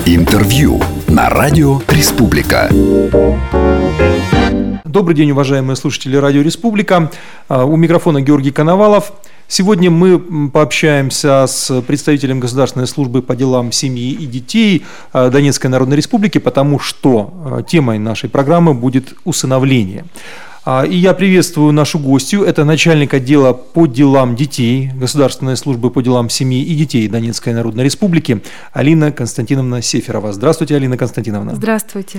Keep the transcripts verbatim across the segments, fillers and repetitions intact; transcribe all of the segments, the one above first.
Интервью на радио «Республика». Добрый день, уважаемые слушатели радио «Республика». У микрофона Георгий Коновалов. Сегодня мы пообщаемся с представителем Государственной службы по делам семьи и детей Донецкой Народной Республики, потому что темой нашей программы будет усыновление. И я приветствую нашу гостью. Это начальник отдела по делам детей Государственной службы по делам семьи и детей Донецкой Народной Республики Алина Константиновна Сеферова. Здравствуйте, Алина Константиновна. Здравствуйте.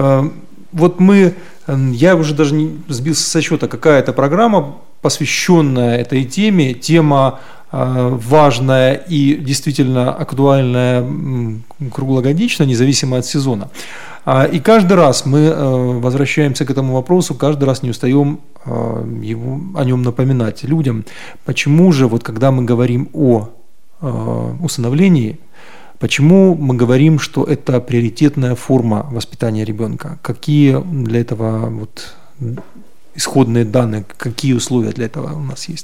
Вот мы, я уже даже не сбился со счета, какая это программа, посвященная этой теме. Тема важная и действительно актуальная круглогодично, независимо от сезона. И каждый раз мы возвращаемся к этому вопросу, каждый раз не устаем его, о нем напоминать людям. Почему же, вот когда мы говорим о усыновлении, почему мы говорим, что это приоритетная форма воспитания ребенка? Какие для этого вот исходные данные, какие условия для этого у нас есть?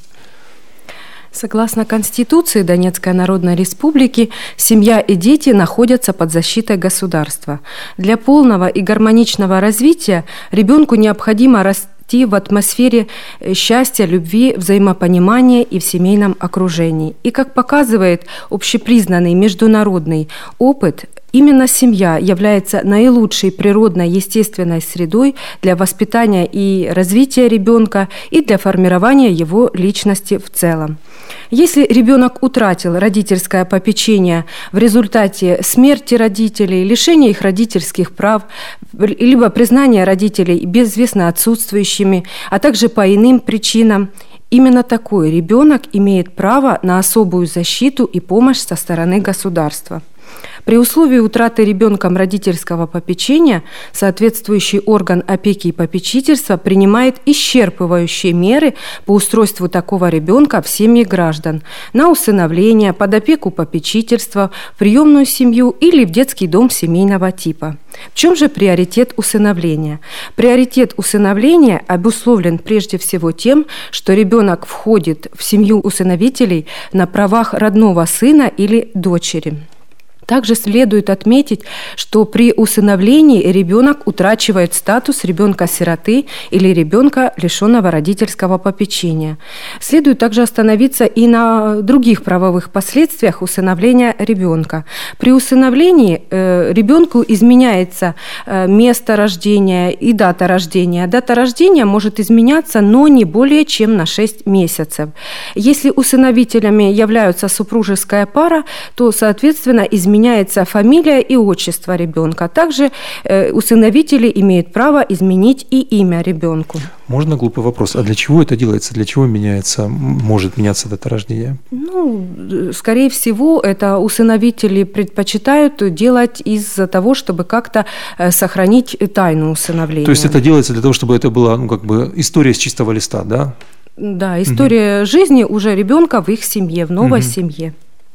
Согласно Конституции Донецкой Народной Республики, семья и дети находятся под защитой государства. Для полного и гармоничного развития ребенку необходимо расти в атмосфере счастья, любви, взаимопонимания и в семейном окружении. И, как показывает общепризнанный международный опыт, именно семья является наилучшей природной естественной средой для воспитания и развития ребенка и для формирования его личности в целом. Если ребенок утратил родительское попечение в результате смерти родителей, лишения их родительских прав, либо признания родителей безвестно отсутствующими, а также по иным причинам, именно такой ребенок имеет право на особую защиту и помощь со стороны государства. При условии утраты ребенком родительского попечения соответствующий орган опеки и попечительства принимает исчерпывающие меры по устройству такого ребенка в семьи граждан на усыновление, под опеку попечительства, в приемную семью или в детский дом семейного типа. В чем же приоритет усыновления? Приоритет усыновления обусловлен прежде всего тем, что ребенок входит в семью усыновителей на правах родного сына или дочери. Также следует отметить, что при усыновлении ребенок утрачивает статус ребенка-сироты или ребенка, лишенного родительского попечения. Следует также остановиться и на других правовых последствиях усыновления ребенка. При усыновлении э, ребенку изменяется э, место рождения и дата рождения. Дата рождения может изменяться, но не более чем на шесть месяцев. Если усыновителями являются супружеская пара, то, соответственно, изменяется Меняется фамилия и отчество ребенка. Также э, усыновители имеют право изменить и имя ребенку. Можно глупый вопрос? А для чего это делается? Для чего меняется, может меняться дата рождения? Ну, скорее всего, это усыновители предпочитают делать из-за того, чтобы как-то сохранить тайну усыновления. То есть это делается для того, чтобы это была, ну, как бы история с чистого листа, да? Да, история угу. жизни уже ребенка в их семье, в новой угу. семье.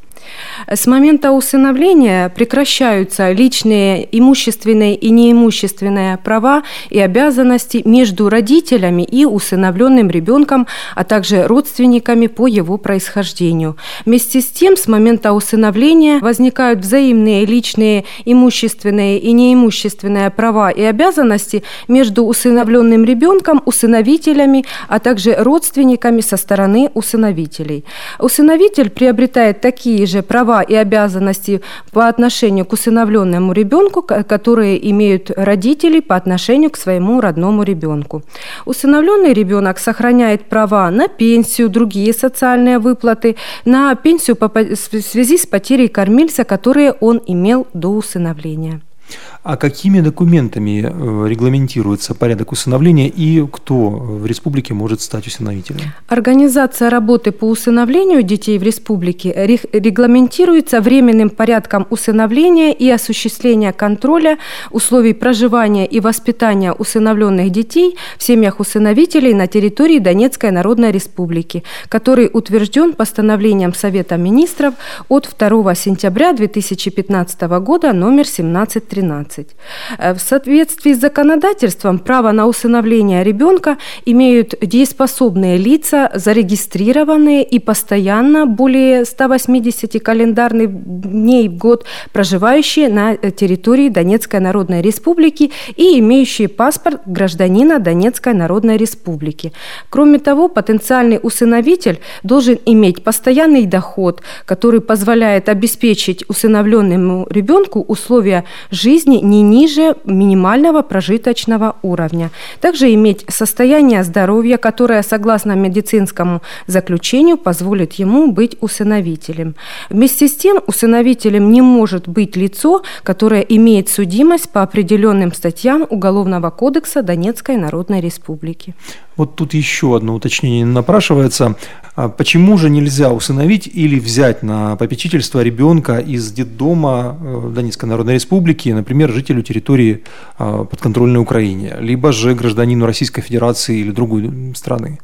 С момента усыновления прекращаются личные имущественные и неимущественные права и обязанности между родителями и усыновленным ребенком, а также родственниками по его происхождению. Вместе с тем, с момента усыновления возникают взаимные личные имущественные и неимущественные права и обязанности между усыновленным ребенком, усыновителями, а также родственниками со стороны усыновителей. Усыновитель приобретает такие же права и обязанности по отношению к усыновленному ребенку, которые имеют родители по отношению к своему родному ребенку. Усыновленный ребенок сохраняет права на пенсию, другие социальные выплаты, на пенсию в связи с потерей кормильца, которые он имел до усыновления. А какими документами регламентируется порядок усыновления и кто в республике может стать усыновителем? Организация работы по усыновлению детей в республике регламентируется временным порядком усыновления и осуществления контроля условий проживания и воспитания усыновленных детей в семьях усыновителей на территории Донецкой Народной Республики, который утвержден постановлением Совета министров от второго сентября две тысячи пятнадцатого года номер семнадцать тринадцать. семнадцать. В соответствии с законодательством право на усыновление ребенка имеют дееспособные лица, зарегистрированные и постоянно более ста восьмидесяти календарных дней в год проживающие на территории Донецкой Народной Республики и имеющие паспорт гражданина Донецкой Народной Республики. Кроме того, потенциальный усыновитель должен иметь постоянный доход, который позволяет обеспечить усыновленному ребенку условия жизни не ниже минимального прожиточного уровня. Также иметь состояние здоровья, которое, согласно медицинскому заключению, позволит ему быть усыновителем. Вместе с тем, усыновителем не может быть лицо, которое имеет судимость по определенным статьям Уголовного кодекса Донецкой Народной Республики. Вот тут еще одно уточнение напрашивается. Почему же нельзя усыновить или взять на попечительство ребенка из детдома Донецкой Народной Республики, например, жителю территории подконтрольной Украине, либо же гражданину Российской Федерации или другой страны?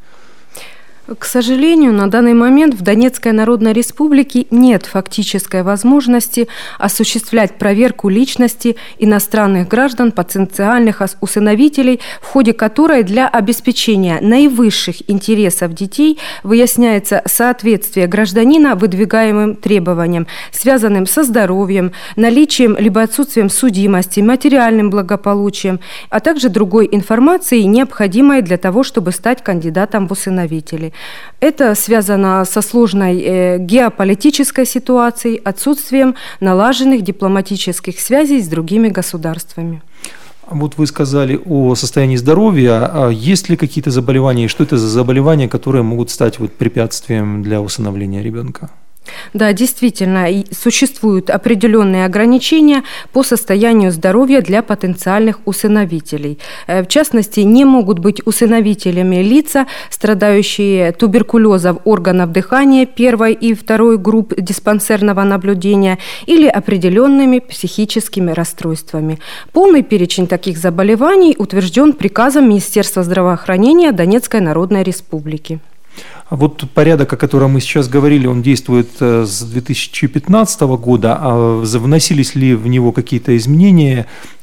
К сожалению, на данный момент в Донецкой Народной Республике нет фактической возможности осуществлять проверку личности иностранных граждан, потенциальных усыновителей, в ходе которой для обеспечения наивысших интересов детей выясняется соответствие гражданина выдвигаемым требованиям, связанным со здоровьем, наличием либо отсутствием судимости, материальным благополучием, а также другой информацией, необходимой для того, чтобы стать кандидатом в усыновители. Это связано со сложной э, геополитической ситуацией, отсутствием налаженных дипломатических связей с другими государствами. Вот вы сказали о состоянии здоровья. Есть ли какие-то заболевания, и что это за заболевания, которые могут стать вот препятствием для усыновления ребенка? Да, действительно, существуют определенные ограничения по состоянию здоровья для потенциальных усыновителей. В частности, не могут быть усыновителями лица, страдающие туберкулезом органов дыхания первой и второй групп диспансерного наблюдения или определенными психическими расстройствами. Полный перечень таких заболеваний утвержден приказом Министерства здравоохранения Донецкой Народной Республики. А вот порядок, о котором мы сейчас говорили, он действует с две тысячи пятнадцатого года. А вносились ли в него какие-то изменения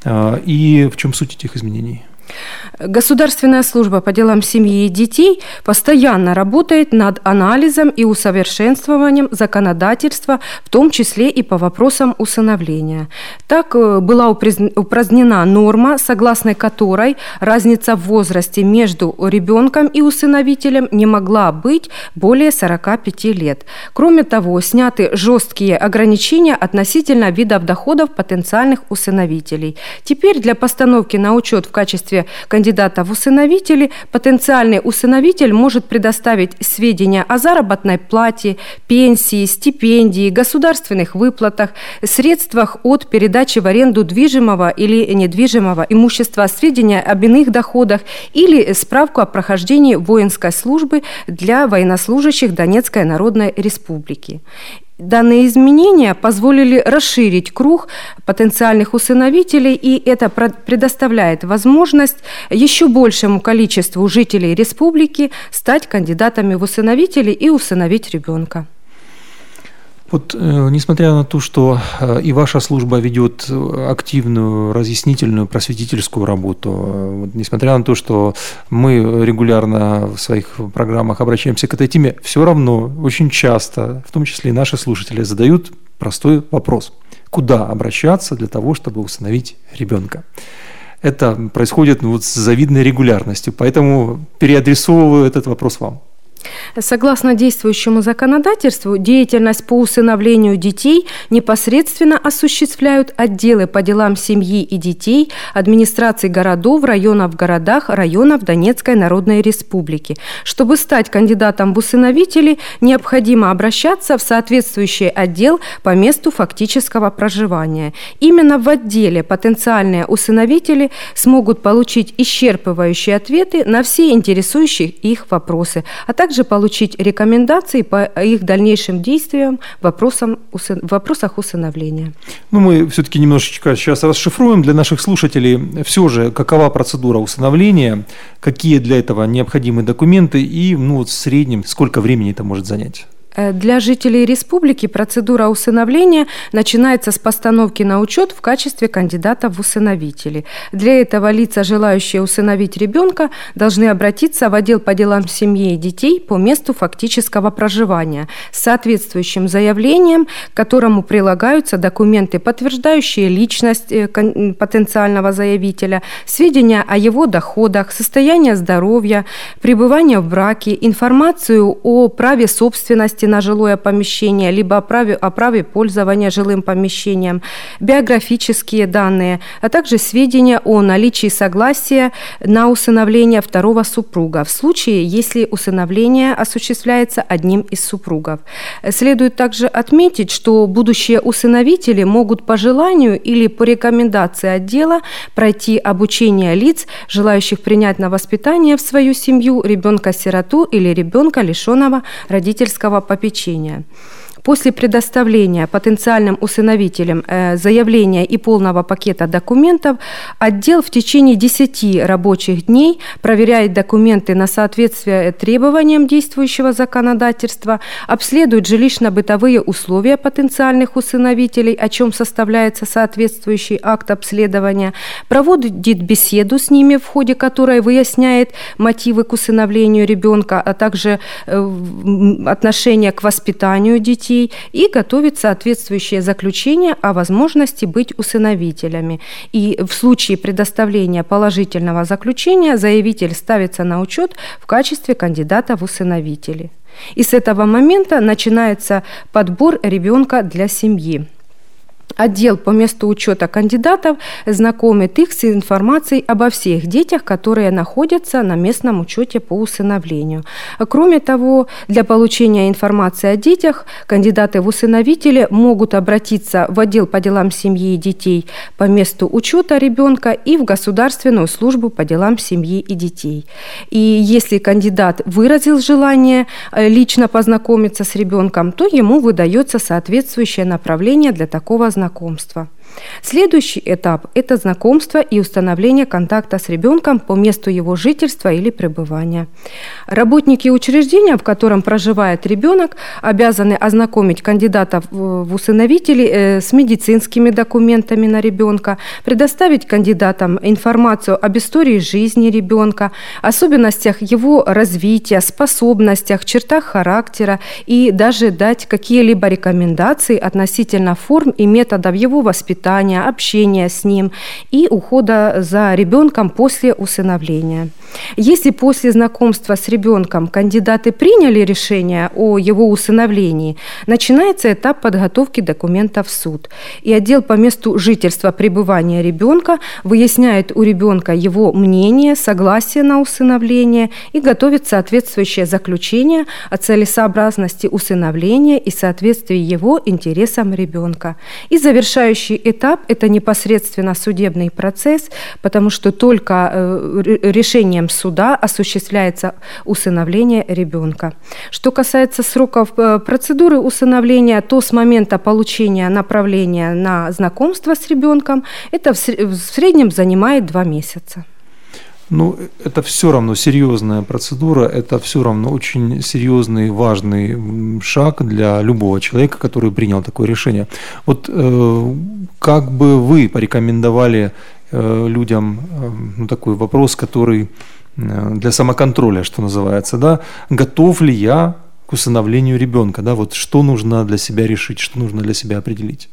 и в чем суть этих изменений? Государственная служба по делам семьи и детей постоянно работает над анализом и усовершенствованием законодательства, в том числе и по вопросам усыновления. Так была упразднена норма, согласно которой разница в возрасте между ребенком и усыновителем не могла быть более сорока пяти лет. Кроме того, сняты жесткие ограничения относительно видов доходов потенциальных усыновителей. Теперь для постановки на учет в качестве кандидата в усыновители потенциальный усыновитель может предоставить сведения о заработной плате, пенсии, стипендии, государственных выплатах, средствах от передачи в аренду движимого или недвижимого имущества, сведения об иных доходах или справку о прохождении воинской службы для военнослужащих Донецкой Народной Республики. Данные изменения позволили расширить круг потенциальных усыновителей, и это предоставляет возможность еще большему количеству жителей республики стать кандидатами в усыновители и усыновить ребенка. Вот, э, несмотря на то, что э, и ваша служба ведет активную разъяснительную, просветительскую работу, э, вот, несмотря на то, что мы регулярно в своих программах обращаемся к этой теме, все равно очень часто, в том числе и наши слушатели, задают простой вопрос: куда обращаться для того, чтобы усыновить ребенка? Это происходит ну, вот, с завидной регулярностью, поэтому переадресовываю этот вопрос вам. Согласно действующему законодательству, деятельность по усыновлению детей непосредственно осуществляют отделы по делам семьи и детей администраций городов, районов в городах, районов Донецкой Народной Республики. Чтобы стать кандидатом в усыновители, необходимо обращаться в соответствующий отдел по месту фактического проживания. Именно в отделе потенциальные усыновители смогут получить исчерпывающие ответы на все интересующие их вопросы, а также получить рекомендации по их дальнейшим действиям в вопросах усыновления. Ну, мы все-таки немножечко сейчас расшифруем для наших слушателей. Все же, какова процедура усыновления, какие для этого необходимы документы и ну, вот в среднем сколько времени это может занять? Для жителей республики процедура усыновления начинается с постановки на учет в качестве кандидата в усыновители. Для этого лица, желающие усыновить ребенка, должны обратиться в отдел по делам семьи и детей по месту фактического проживания с соответствующим заявлением, к которому прилагаются документы, подтверждающие личность потенциального заявителя, сведения о его доходах, состояние здоровья, пребывание в браке, информацию о праве собственности на жилое помещение, либо о праве, о праве пользования жилым помещением, биографические данные, а также сведения о наличии согласия на усыновление второго супруга в случае, если усыновление осуществляется одним из супругов. Следует также отметить, что будущие усыновители могут по желанию или по рекомендации отдела пройти обучение лиц, желающих принять на воспитание в свою семью ребенка-сироту или ребенка, лишенного родительского попечения. После предоставления потенциальным усыновителям э, заявления и полного пакета документов отдел в течение десяти рабочих дней проверяет документы на соответствие требованиям действующего законодательства, обследует жилищно-бытовые условия потенциальных усыновителей, о чем составляется соответствующий акт обследования, проводит беседу с ними, в ходе которой выясняет мотивы к усыновлению ребенка, а также э, отношение к воспитанию детей, и готовит соответствующее заключение о возможности быть усыновителями. И в случае предоставления положительного заключения заявитель ставится на учет в качестве кандидата в усыновители. И с этого момента начинается подбор ребенка для семьи. Отдел по месту учета кандидатов знакомит их с информацией обо всех детях, которые находятся на местном учете по усыновлению. Кроме того, для получения информации о детях кандидаты в усыновители могут обратиться в отдел по делам семьи и детей по месту учета ребенка и в Государственную службу по делам семьи и детей. И если кандидат выразил желание лично познакомиться с ребенком, то ему выдается соответствующее направление для такого знакомства. Следующий этап – это знакомство и установление контакта с ребенком по месту его жительства или пребывания. Работники учреждения, в котором проживает ребенок, обязаны ознакомить кандидатов в усыновители с медицинскими документами на ребенка, предоставить кандидатам информацию об истории жизни ребенка, особенностях его развития, способностях, чертах характера и даже дать какие-либо рекомендации относительно форм и методов его воспитания, общения с ним и ухода за ребенком после усыновления. Если после знакомства с ребенком кандидаты приняли решение о его усыновлении, начинается этап подготовки документов в суд. И отдел по месту жительства пребывания ребенка выясняет у ребенка его мнение, согласие на усыновление и готовит соответствующее заключение о целесообразности усыновления и соответствии его интересам ребенка. И завершающий этап – это непосредственно судебный процесс, потому что только решением суда осуществляется усыновление ребенка. Что касается сроков процедуры усыновления, то с момента получения направления на знакомство с ребенком это в среднем занимает два месяца. Ну, это все равно серьезная процедура, это все равно очень серьезный, важный шаг для любого человека, который принял такое решение. Вот э, как бы вы порекомендовали э, людям э, ну, такой вопрос, который э, для самоконтроля, что называется, да, готов ли я к усыновлению ребенка, да, вот что нужно для себя решить, что нужно для себя определить?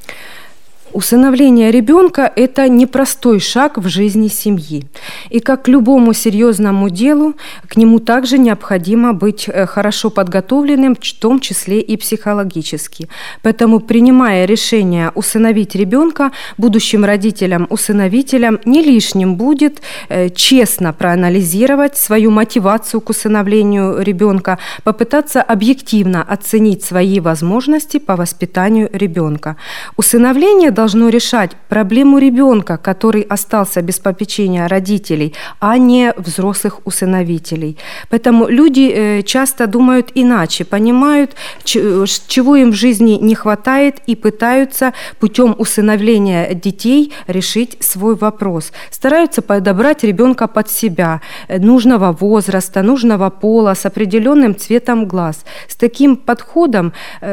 Усыновление ребенка – это непростой шаг в жизни семьи. И как к любому серьезному делу, к нему также необходимо быть хорошо подготовленным, в том числе и психологически. Поэтому, принимая решение усыновить ребенка, будущим родителям-усыновителям не лишним будет честно проанализировать свою мотивацию к усыновлению ребенка, попытаться объективно оценить свои возможности по воспитанию ребенка. Усыновление должно решать проблему ребенка, который остался без попечения родителей, а не взрослых усыновителей. Поэтому люди часто думают иначе, понимают, чего им в жизни не хватает, и пытаются путем усыновления детей решить свой вопрос. Стараются подобрать ребенка под себя, нужного возраста, нужного пола, с определенным цветом глаз. С таким подходом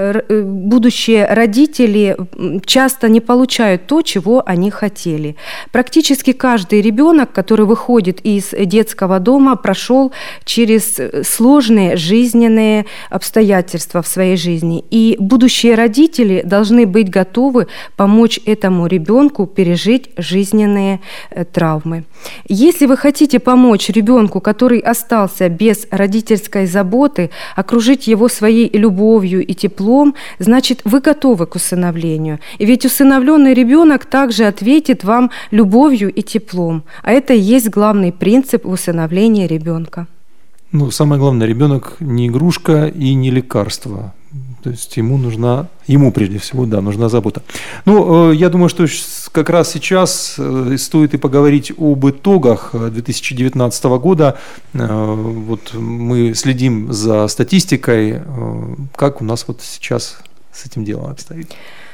будущие родители часто не получают то, чего они хотели. Практически каждый ребенок, который выходит из детского дома, прошел через сложные жизненные обстоятельства в своей жизни. И будущие родители должны быть готовы помочь этому ребенку пережить жизненные травмы. Если вы хотите помочь ребенку, который остался без родительской заботы, окружить его своей любовью и теплом, значит, вы готовы к усыновлению. И ведь усыновленный ребенок также ответит вам любовью и теплом. А это и есть главный принцип усыновления ребенка. Ну, самое главное, ребенок не игрушка и не лекарство. То есть ему нужна, ему прежде всего, да, нужна забота. Ну, я думаю, что как раз сейчас стоит и поговорить об итогах две тысячи девятнадцатого года. Вот мы следим за статистикой, как у нас вот сейчас с этим делом обстоит.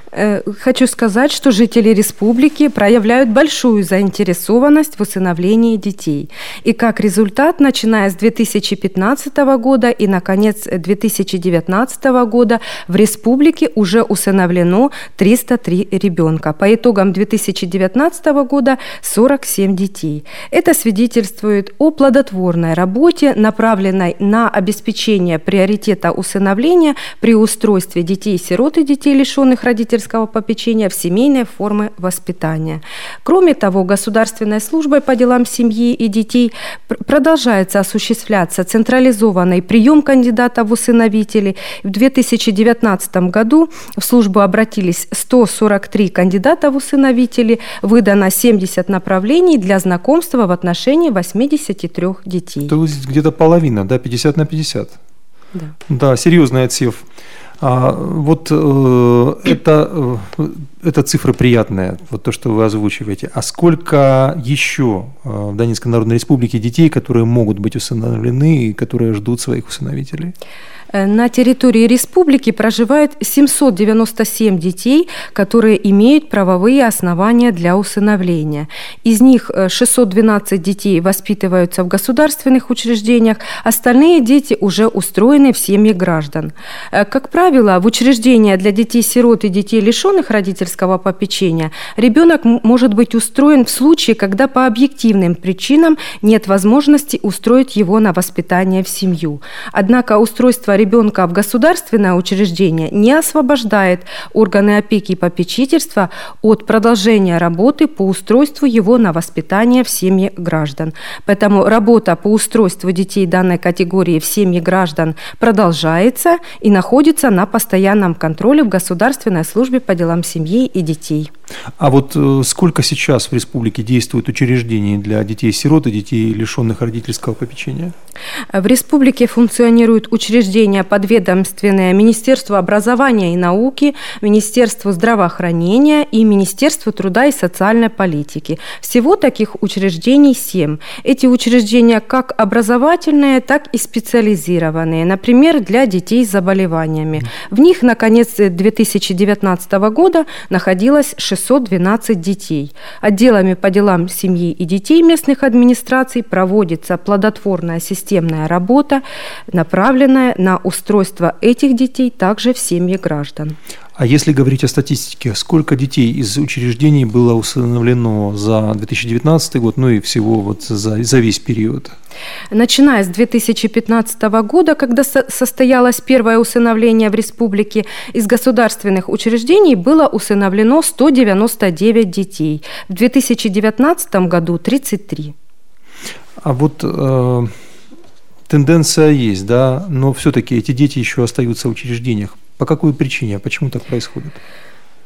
Хочу сказать, что жители республики проявляют большую заинтересованность в усыновлении детей. И как результат, начиная с две тысячи пятнадцатого года и, наконец, две тысячи девятнадцатого года в республике уже усыновлено триста три ребенка. По итогам две тысячи девятнадцатого года сорок семь детей. Это свидетельствует о плодотворной работе, направленной на обеспечение приоритета усыновления при устройстве детей-сирот и детей, лишенных родительского попечения, в семейные формы воспитания. Кроме того, Государственной службой по делам семьи и детей продолжается осуществляться централизованный прием кандидатов в усыновители. В две тысячи девятнадцатом году в службу обратились сто сорок три кандидата в усыновители, выдано семьдесят направлений для знакомства в отношении восьмидесяти трёх детей. То есть где-то половина, да, пятьдесят на пятьдесят. Да, да, серьезный отсев. А, вот э, это, э, это цифры приятные, вот то, что вы озвучиваете. А сколько еще э, в Донецкой Народной Республике детей, которые могут быть усыновлены и которые ждут своих усыновителей? На территории республики проживает семьсот девяносто семь детей, которые имеют правовые основания для усыновления. Из них шестьсот двенадцать детей воспитываются в государственных учреждениях, остальные дети уже устроены в семьи граждан. Как правило, в учреждения для детей-сирот и детей, лишенных родительского попечения, ребенок может быть устроен в случае, когда по объективным причинам нет возможности устроить его на воспитание в семью. Однако устройство ребенка в государственное учреждение не освобождает органы опеки и попечительства от продолжения работы по устройству его на воспитание в семьи граждан. Поэтому работа по устройству детей данной категории в семьи граждан продолжается и находится на постоянном контроле в Государственной службе по делам семьи и детей. А вот сколько сейчас в республике действует учреждений для детей-сирот и детей, лишенных родительского попечения? В республике функционируют учреждения, подведомственные Министерству образования и науки, Министерству здравоохранения и Министерству труда и социальной политики. Всего таких учреждений семь. Эти учреждения как образовательные, так и специализированные, например, для детей с заболеваниями. В них на конец две тысячи девятнадцатого года находилось шестьсот двенадцать детей. Отделами по делам семьи и детей местных администраций проводится плодотворная системная работа, направленная на устройство этих детей также в семьи граждан. А если говорить о статистике, сколько детей из учреждений было усыновлено за две тысячи девятнадцатый год, ну и всего вот за, за весь период? Начиная с две тысячи пятнадцатого года, когда состоялось первое усыновление в республике, из государственных учреждений было усыновлено сто девяносто девять детей. В две тысячи девятнадцатом году тридцать три. А вот э, тенденция есть, да, но все-таки эти дети еще остаются в учреждениях. По какой причине? Почему так происходит?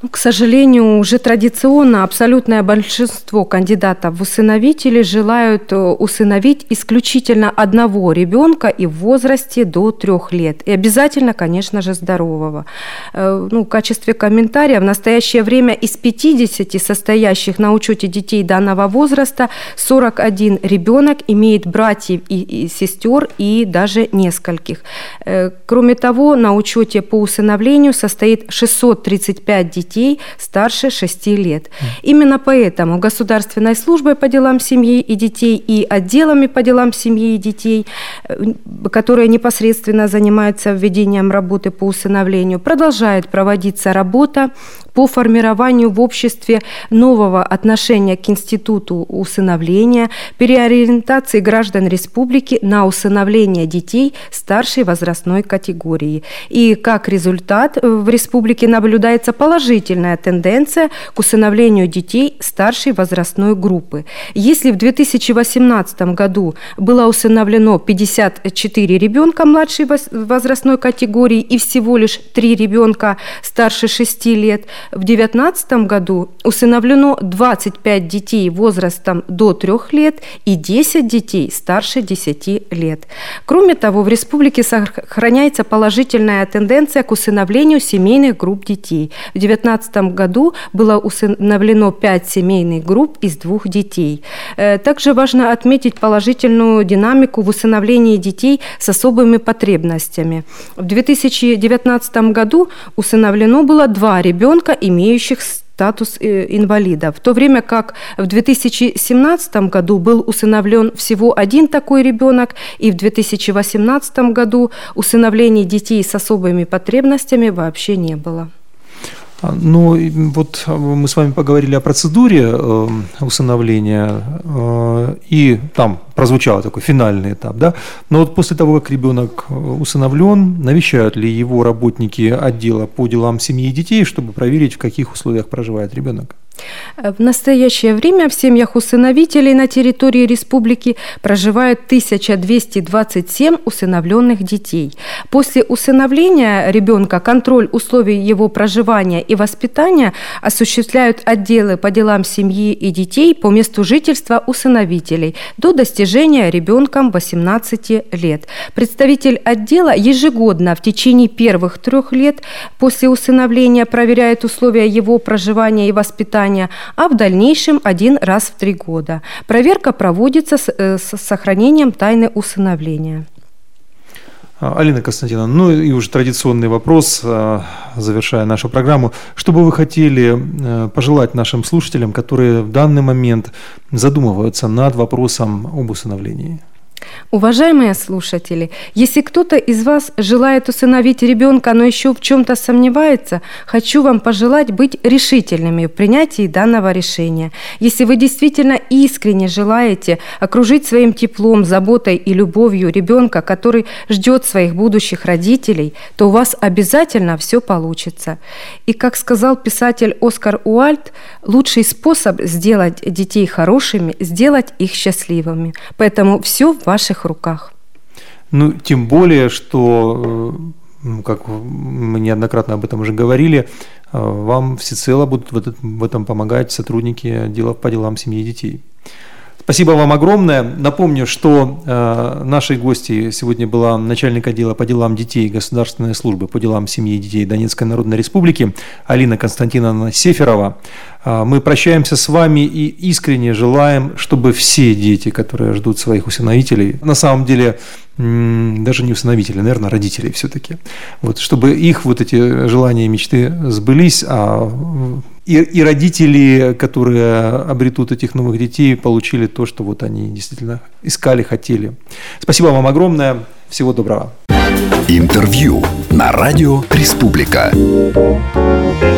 К сожалению, уже традиционно абсолютное большинство кандидатов в усыновители желают усыновить исключительно одного ребенка и в возрасте до трех лет. И обязательно, конечно же, здорового. Ну, в качестве комментария, в настоящее время из пятидесяти состоящих на учете детей данного возраста сорок один ребенок имеет братьев и, и сестер и даже нескольких. Кроме того, на учете по усыновлению состоит шестьсот тридцать пять детей старше шести лет. Именно поэтому Государственной службой по делам семьи и детей и отделами по делам семьи и детей, которые непосредственно занимаются введением работы по усыновлению, продолжает проводиться работа по формированию в обществе нового отношения к институту усыновления, переориентации граждан республики на усыновление детей старшей возрастной категории. И как результат в республике наблюдается положительная тенденция к усыновлению детей старшей возрастной группы. Если в две тысячи восемнадцатом году было усыновлено пятьдесят четыре ребенка младшей возрастной категории и всего лишь три ребенка старше шести лет, в две тысячи девятнадцатом году усыновлено двадцать пять детей возрастом до трех лет и десять детей старше десяти лет. Кроме того, в республике сохраняется положительная тенденция к усыновлению семейных групп детей. В две тысячи девятнадцатом году было усыновлено пять семейных групп из двух детей. Также важно отметить положительную динамику в усыновлении детей с особыми потребностями. В две тысячи девятнадцатом году усыновлено было два ребенка, имеющих статус инвалида, в то время как в две тысячи семнадцатом году был усыновлен всего один такой ребенок, и в две тысячи восемнадцатом году усыновлений детей с особыми потребностями вообще не было. Ну, вот мы с вами поговорили о процедуре э, усыновления, э, и там прозвучал такой финальный этап, да? Но вот после того, как ребенок усыновлен, навещают ли его работники отдела по делам семьи и детей, чтобы проверить, в каких условиях проживает ребенок? В настоящее время в семьях усыновителей на территории республики проживает тысяча двести двадцать семь усыновленных детей. После усыновления ребенка контроль условий его проживания и воспитания осуществляют отделы по делам семьи и детей по месту жительства усыновителей до достижения ребенком восемнадцати лет. Представитель отдела ежегодно в течение первых трех лет после усыновления проверяет условия его проживания и воспитания, а в дальнейшем один раз в три года. Проверка проводится с, э, с сохранением тайны усыновления. Алина Константиновна, ну и уже традиционный вопрос, завершая нашу программу. Что бы вы хотели пожелать нашим слушателям, которые в данный момент задумываются над вопросом об усыновлении? Уважаемые слушатели, если кто-то из вас желает усыновить ребенка, но еще в чем-то сомневается, хочу вам пожелать быть решительными в принятии данного решения. Если вы действительно искренне желаете окружить своим теплом, заботой и любовью ребенка, который ждет своих будущих родителей, то у вас обязательно все получится. И, как сказал писатель Оскар Уальд, лучший способ сделать детей хорошими – сделать их счастливыми. Поэтому все в ваших руках. Ну, тем более, что, как мы неоднократно об этом уже говорили, вам всецело будут в этом помогать сотрудники отдела по делам семьи и детей. Спасибо вам огромное. Напомню, что э, нашей гостьей сегодня была начальник отдела по делам детей Государственной службы по делам семьи и детей Донецкой Народной Республики Алина Константиновна Сеферова. Э, мы прощаемся с вами и искренне желаем, чтобы все дети, которые ждут своих усыновителей, на самом деле м- даже не усыновителей, наверное, родителей все-таки, вот, чтобы их вот эти желания и мечты сбылись, а И, и родители, которые обретут этих новых детей, получили то, что вот они действительно искали, хотели. Спасибо вам огромное. Всего доброго. Интервью на радио Республика.